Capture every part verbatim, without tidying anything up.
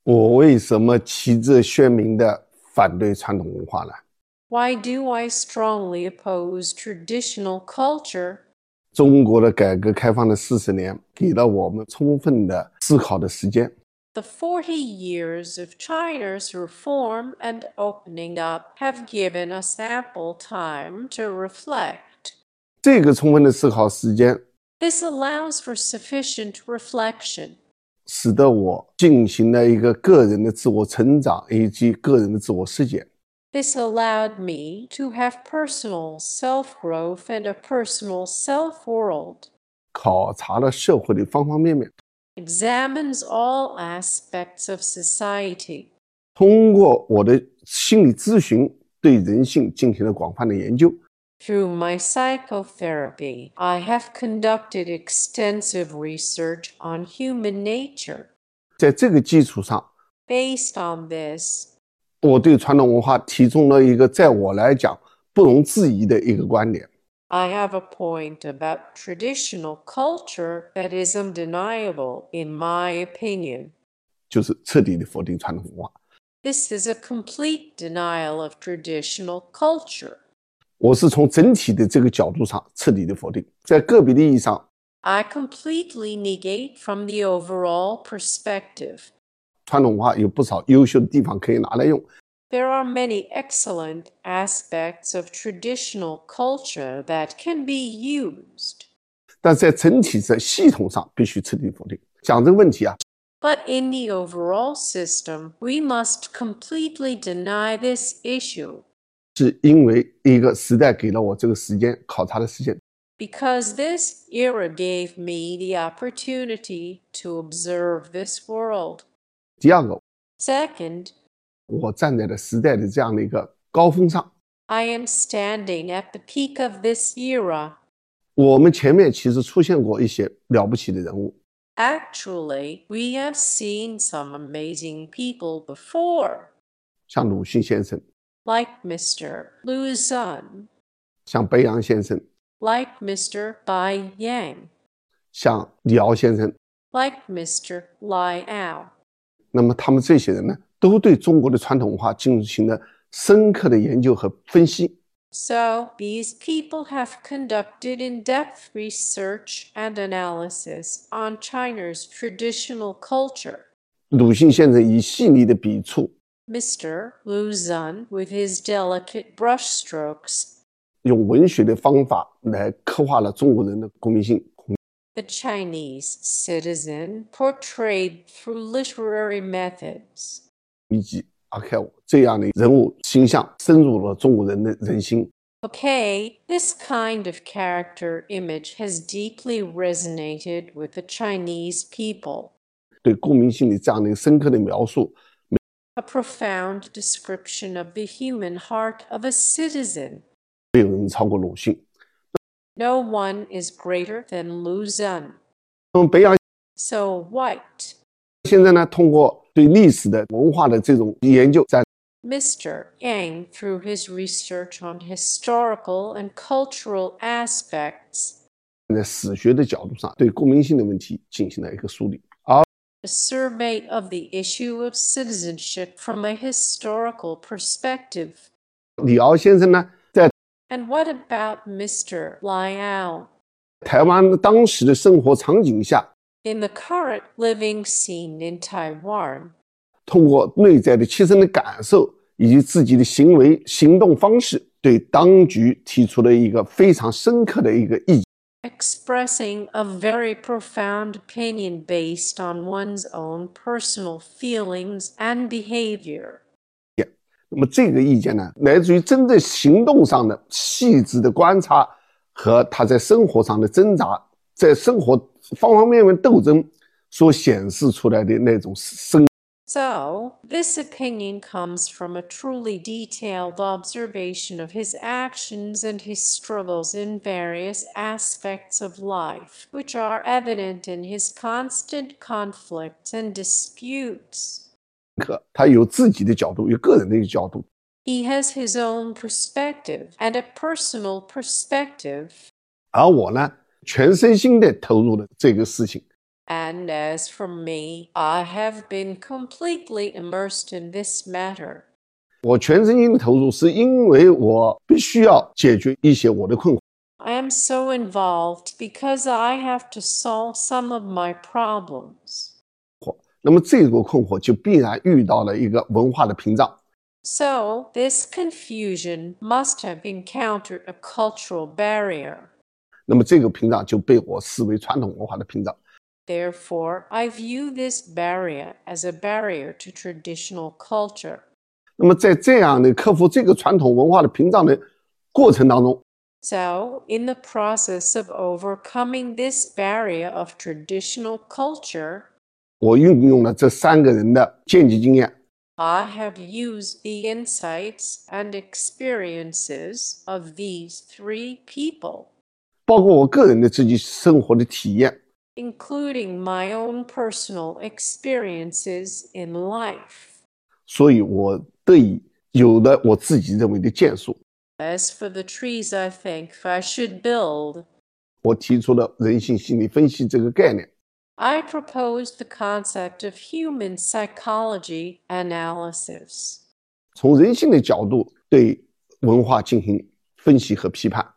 我为什么旗帜鲜明地反对传统文化呢？ Why do I strongly oppose traditional culture? 中国的改革开放的四十年给了我们充分的思考的时间。 The forty years of China's reform and opening up have given us ample time to reflect. 这个充分的思考时间 This allows for sufficient reflection. 使得我进行了一个个人的自我成长以及个人的自我实践。 This allowed me to have personal self-growth and a personal self-world. 考察了社会的方方面面， Examines all aspects of society. 通过我的心理咨询对人性进行了广泛的研究。 Through my psychotherapy, I have conducted extensive research on human nature. 在这个基础上， Based on this, 我对传统文化提出了一个在我来讲不容置疑的一个观点。 I have a point about traditional culture that is undeniable in my opinion. 就是彻底的否定传统文化。 This is a complete denial of traditional culture. 我是从整体的这个角度上彻底的否定，在个别的意义上， I completely negate from the overall perspective. 传统文化有不少优秀的地方可以拿来用。 There are many excellent aspects of traditional culture that can be used. 但在整体的系统上必须彻底否定。讲这个问题啊， But in the overall system, we must completely deny this issue. 是因为一个时代给了我这个时间考察的时间。 Because this era gave me the opportunity to observe this world. 第二个， Second, 我站在了时代的这样的一个高峰上。 I am standing at the peak of this era. 我们前面其实出现过一些了不起的人物， Actually, we have seen some amazing people before, 像鲁迅先生， like Mister Lu Xun, 像北洋先生， like Mister Bai Yang, 像李敖先生。 like Mister Lai Ao. 那么他们这些人呢，都对中国的传统文化进行了深刻的研究和分析。 So, these people have conducted in-depth research and analysis on China's traditional culture. 鲁迅先生以细腻的笔触， Mister Lu Xun, with his delicate brushstrokes, 用文学的方法来刻画了中国人的公民性， the Chinese citizen portrayed through literary methods. 以及阿凯我这样的人物形象深入了中国人的人心。 Okay, this kind of character image has deeply resonated with the Chinese people. 对公民性的这样的一个深刻的描述， A profound description of the human heart of a citizen. 没有人超过鲁迅。 No one is greater than Lu Xun. 那么北洋 So what? 现在呢，通过对历史的文化的这种研究，在 Mister Yang, through his research on historical and cultural aspects, 在史学的角度上对公民性的问题进行了一个梳理。而 a survey of the issue of citizenship from a historical perspective. 李敖先生呢，在 And what about Mister Lai Ao? 台湾当时的生活场景下， In the current living scene in Taiwan, 通过内在的切身的感受以及自己的行为行动方式，对当局提出了一个非常深刻的一个意见。 expressing a very profound opinion based on one's own personal feelings and behavior. 那么这个意见呢，来自于真正行动上的细致的观察和他在生活上的挣扎，在生活方方面面斗争所显示出来的那种深。 So, this opinion comes from a truly detailed observation of his actions and his struggles in various aspects of life, which are evident in his constant conflicts and disputes. 他有自己的角度，有个人的一个角度。 He has his own perspective and a personal perspective. 而我呢，全身心的投入了这个事情。 And as for me, I have been completely immersed in this matter. 我全身心的投入，是因为我必须要解决一些我的困惑。 I am so involved because I have to solve some of my problems. 那么这个困惑就必然遇到了一个文化的屏障。 So, this confusion must have encountered a cultural barrier. 那么这个屏障就被我视为传统文化的屏障。 Therefore, I view this barrier as a barrier to traditional culture. 那么在这样的克服这个传统文化的屏障的过程当中， So, in the process of overcoming this barrier of traditional culture, 我运用了这三个人的见机经验。 I have used the insights and experiences of these three people, 包括我个人的自己生活的体验， including my own personal experiences in life. 所以我得以有了我自己认为的建树。 As for the trees I think I should build, 我提出了人性心理分析这个概念。 I proposed the concept of human psychology analysis. 从人性的角度对文化进行分析和批判。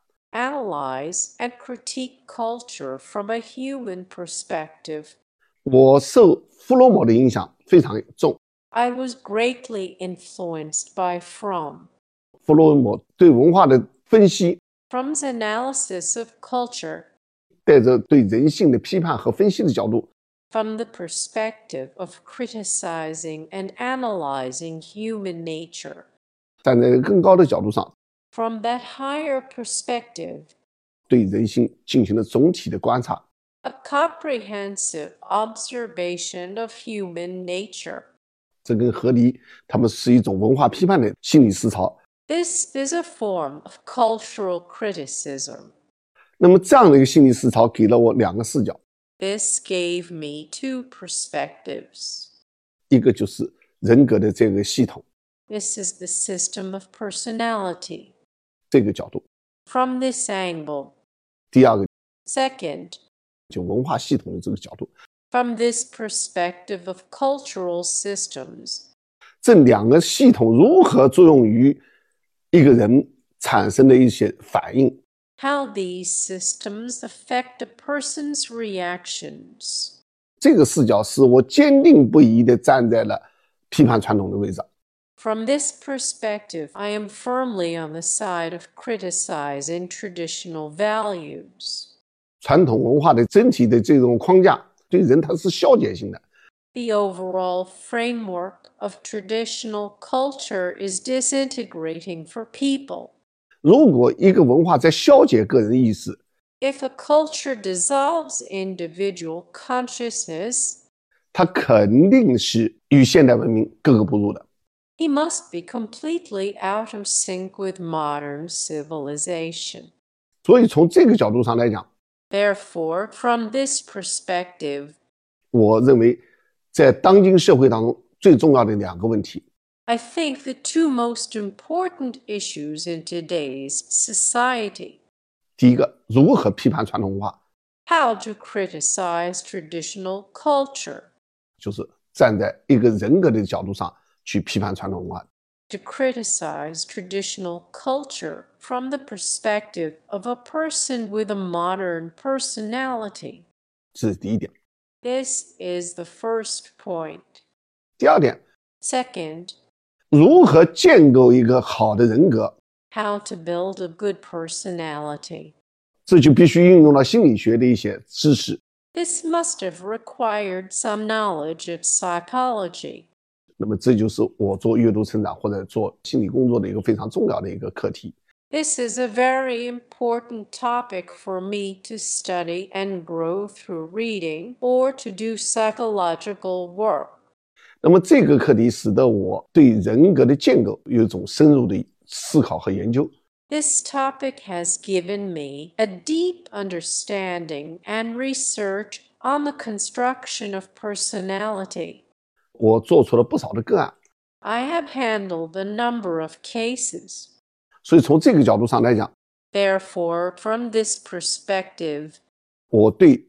Analyze and critique culture from a human perspective. 我受弗洛姆的影响非常重。 I was greatly influenced by Fromm. 弗洛姆对文化的分析， Fromm's analysis of culture 带着对人性的批判和分析的角度， from the perspective of criticizing and analyzing human nature. 站在更高的角度上， From that higher perspective, 对人性进行了总体的观察。 a comprehensive observation of human nature. 这跟合理，他们是一种文化批判的心理思潮。 This is a form of cultural criticism. 那么这样的一个心理思潮给了我两个视角， This gave me two perspectives. 一个就是人格的这个系统 This is the system of personality. 这个角度， From this angle. 第二个 Second, 就文化系统的这个角度。 from this perspective of cultural systems. 这两个系统如何作用于一个人产生的一些反应， How these systems affect a person's reactions. 这个视角使我坚定不移地站在了批判传统的位置上。 From this perspective, I am firmly on the side of criticizing traditional values. 传统文化的整体的这种框架对人它是消解性的， The overall framework of traditional culture is disintegrating for people. 如果一个文化在消解个人意识， If a culture dissolves individual consciousness, 它肯定是与现代文明格格不入的。 he must be completely out of sync with modern civilization. 所以从这个角度上来讲， Therefore, from this perspective, 我认为在当今社会当中最重要的两个问题， I think the two most important issues in today's society: 第一个，如何批判传统文化， how to criticize traditional culture, 就是站在一个人格的角度上去批判传统文化。 to criticize traditional culture from the perspective of a person with a modern personality. 这是第一点。 This is the first point. 第二点， Second, 如何建构一个好的人格， how to build a good personality. 这就必须运用到心理学的一些知识。 This must have required some knowledge of psychology. 那么这就是我做阅读成长或者做心理工作的一个非常重要的一个课题。 This is a very important topic for me to study and grow through reading or to do psychological work. 那么这个课题使得我对人格的建构有一种深入的思考和研究。 This topic has given me a deep understanding and research on the construction of personality. 我做出了不少的个案， I have handled a number of cases. 所以从这个角度上来讲， Therefore, from this perspective, 我对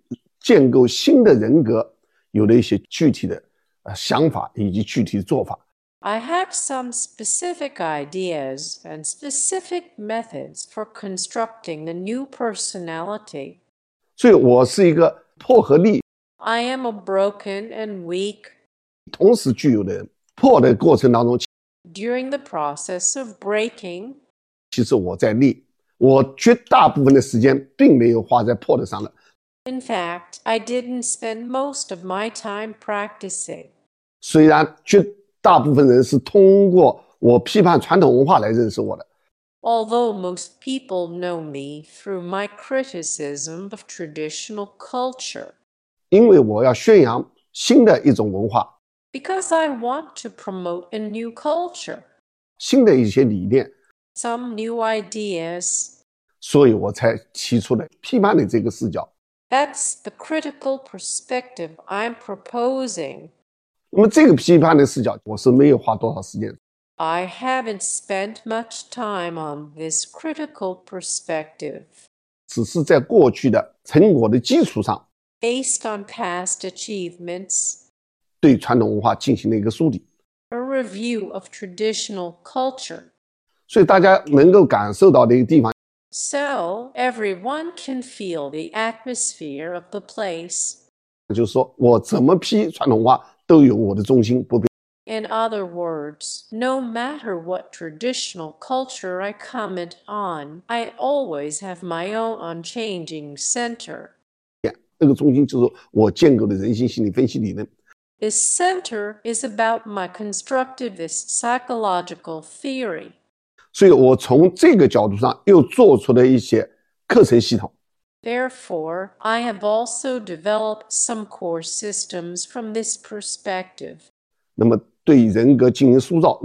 建构新的人格有了一些具体的呃想法以及具体的做法。 I have some specific ideas and specific methods for constructing the new personality. 所以我是一个破和立 I am a broken and weak. 同时具有的人。破的过程当中， During the process of breaking, 其实我在立，我绝大部分的时间并没有花在破的上了。 in fact, I didn't spend most of my time practicing. 虽然绝大部分人是通过我批判传统文化来认识我的， Although most people know me through my criticism of traditional culture. 因为我要宣扬新的一种文化， Because I want to promote a new culture, 新的一些理念， some new ideas. 所以我才提出了批判的这个视角。 That's the critical perspective I'm proposing. 那么这个批判的视角，我是没有花多少时间。 I haven't spent much time on this critical perspective. 只是在过去的成果的基础上， Based on past achievements, 对传统文化进行了一个梳理。 a review of traditional culture. 所以大家能够感受到的一个地方， So everyone can feel the atmosphere of the place. 就是说我怎么批传统文化都有我的中心不变。 In other words, no matter what traditional culture I comment on, I always have my own unchanging center. 这个中心就是我建构的人性心理分析理论。 This center is about my constructivist psychological theory. 所以我从这个角度上又做出了一些课程系统。 Therefore, I have also developed some core systems from this perspective. 那么对人格进行塑造，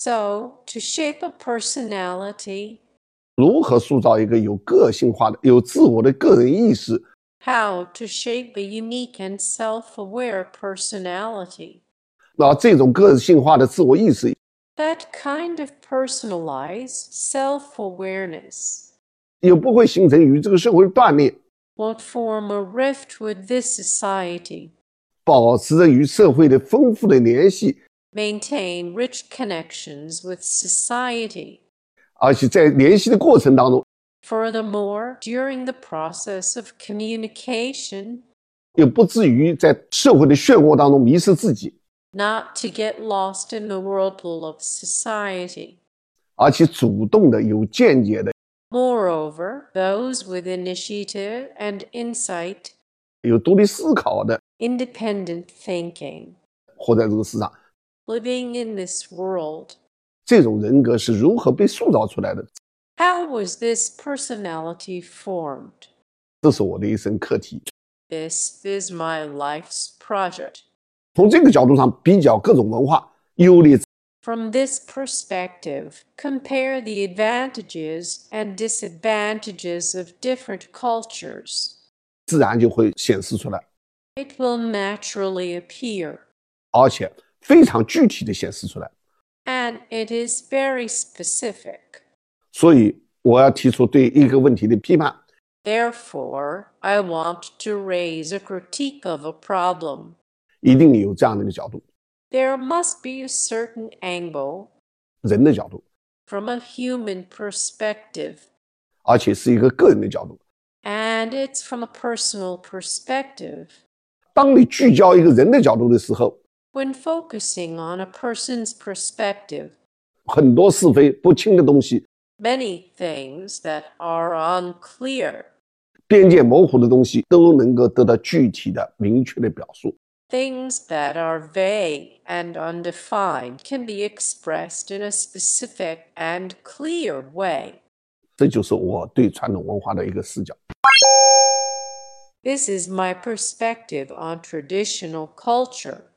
So, to shape a personality, 如何塑造一个有个性化的、有自我的个人意识， how to shape a unique and self-aware personality. 然后这种个性化的自我意识 That kind of personalized self-awareness 又不会形成与这个社会断裂， won't form a rift with this society. 保持着与社会的丰富的联系， Maintain rich connections with society. 而且在联系的过程当中， Furthermore, during the process of communication, 又不至于在社会的漩涡当中迷失自己， not to get lost in the whirlpool of society. 而且主动的、有见解的、 Moreover, those with initiative and insight, 有独立思考的， independent thinking, 活在这个世上， living in this world. 这种人格是如何被塑造出来的？ How was this personality formed? 这是我的一生课题。 This is my life's project. 从这个角度上比较各种文化优劣， From this perspective, compare the advantages and disadvantages of different cultures. 自然就会显示出来， It will naturally appear, 而且非常具体的显示出来。 and it is very specific. 所以我要提出对一个问题的批判， Therefore, I want to raise a critique of a problem. 一定有这样的一个角度， There must be a certain angle 人的角度， from a human perspective, 而且是一个个人的角度。 and it's from a personal perspective. 当你聚焦一个人的角度的时候， When focusing on a person's perspective, 很多是非不清的东西， many things that are unclear, 边界模糊的东西都能够得到具体的、明确的表述。 things that are vague and undefined can be expressed in a specific and clear way. 这就是我对传统文化的一个视角。 This is my perspective on traditional culture.